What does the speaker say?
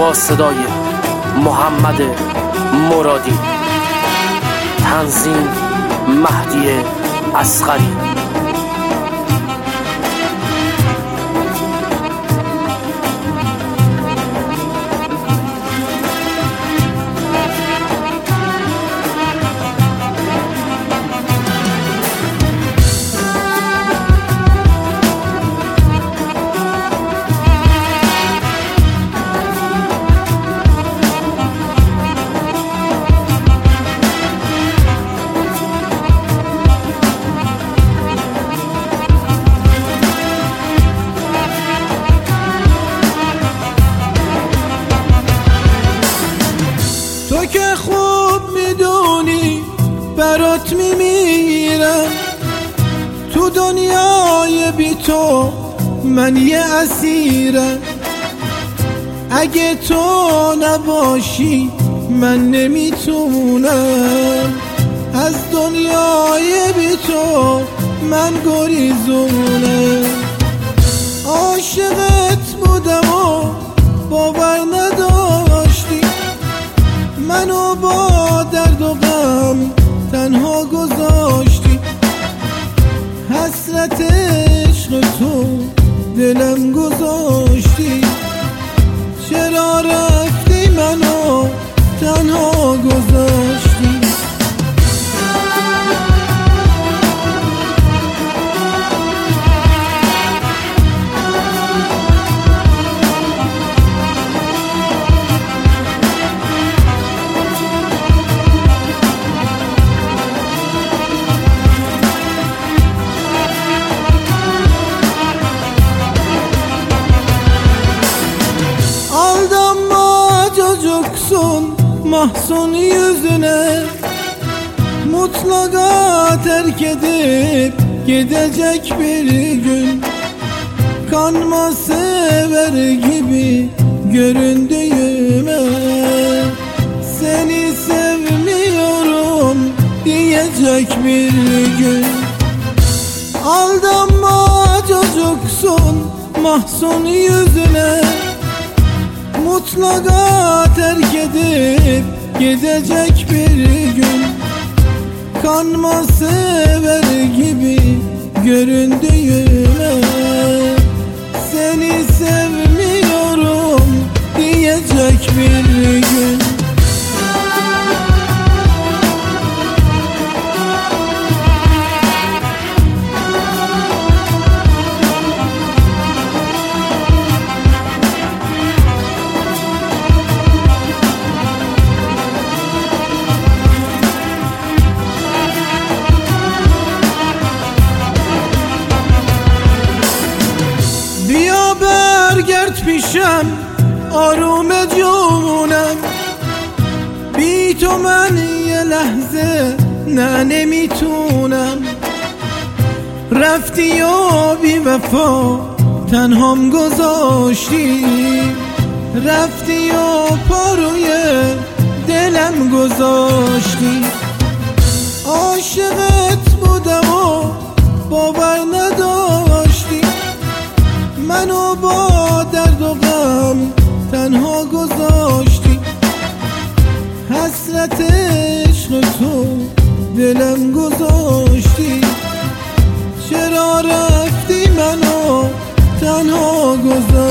با صدای محمد مرادی، تنظیم مهدی اصغری. تو که خوب میدونی برات میمیرم، تو دنیای بی تو من یه اسیرم. اگه تو نباشی من نمیتونم، از دنیای بی تو من گریزونم. عاشقت بودم و باور نداشتی، منو با درد و غم تنها گذاشتی. حسرت عشق تو دلم گذاشتی، چرا رفتی منو تنها گذاشتی؟ Mahzun yüzüne mutlaka terk edip gidecek bir gün. Kanma sever gibi göründüğüme, seni sevmiyorum diyecek bir gün. Aldanma çocuksun mahzun yüzüne, mutlaka terk edip gidecek bir gün. Kanma sever gibi göründüğüme, seni sevmiyorum diyecek bir gün. بیا برگرد پیشم آروم جونم، بی تو من یه لحظه نه نمیتونم. رفتی و بی وفا تنهام گذاشتی، رفتی و پاروی دلم گذاشتی. عاشقت بودم و باور نداشتی، منو با درد و غم تنها گذاشتی. حسرت عشق تو دلم گذاشتی، چرا رفتی منو تنها گذاشتی؟